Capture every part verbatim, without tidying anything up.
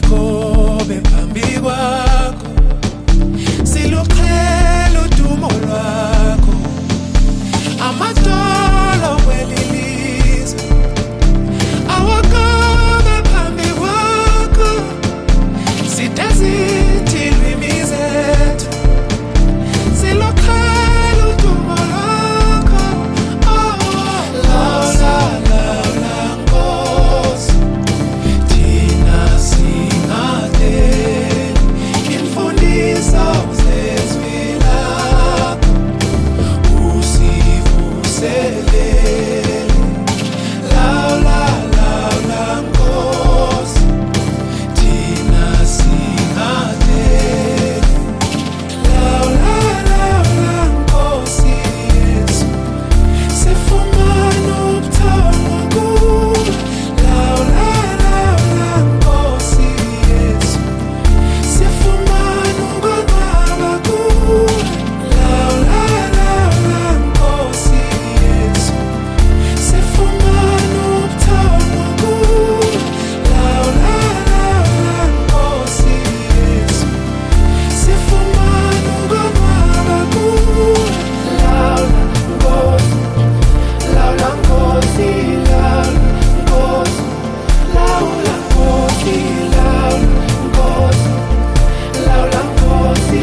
mazikhobe phambi kwakho, siluqhela udumo lwakho, amadolo kweli lizwe awakobe phambi kwakho, zide zithi ilwimi zethu siluqhela udumo lwakho. Oh, lawula lawula Nkosi, thina singadeli imfundiso zezwi lakho, usivuselele. Lawula lawula Nkosi, thina singadeli. Lawula lawula Nkosi Yesu, sifumana ubuthongo kuwe. Lawula lawula Nkosi Yesu, sifumana ukonwaba kuwe. Lawula lawula Nkosi Yesu, sifumana ubuthongo kuwe. Lawula lawula Nkosi Yesu, sifumana ukonwaba kuwe. Lawula Nkosi, lawula Nkosi, lawula Nkosi, lawula Nkosi,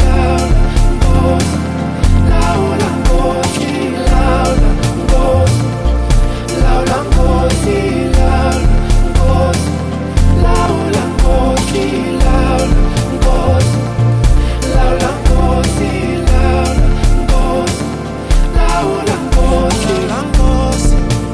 lawula Nkosi, lawula Nkosi, lawula Nkosi, lawula Nkosi, lawula Nkosi, lawula Nkosi, lawula Nkosi, lawula Nkosi, lawula Nkosi, lawula Nkosi.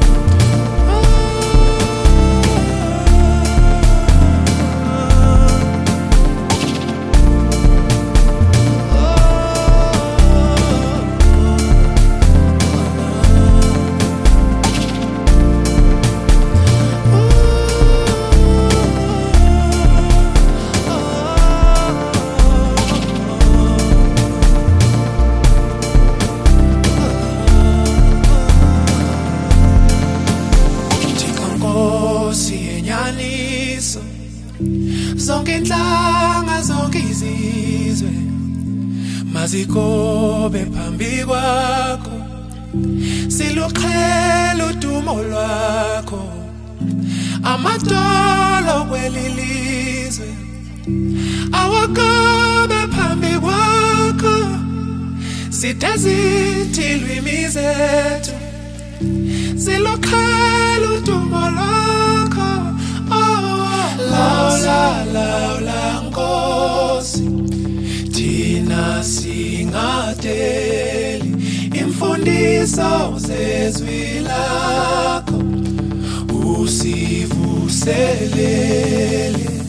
Thixo Nkosi yenyaniso, zonke inhlanga zonke izizwe mazikhobe phambi kwakho, siluqhela udumo lwakho, amadolo kweli lizwe awakobe phambi kwakho, zide zithi ilwimi zethu siluqhela udumo lwakho. Oh, lawula lawula Nkosi, thina singadeli imfundiso zezwi lakho, usivuselele.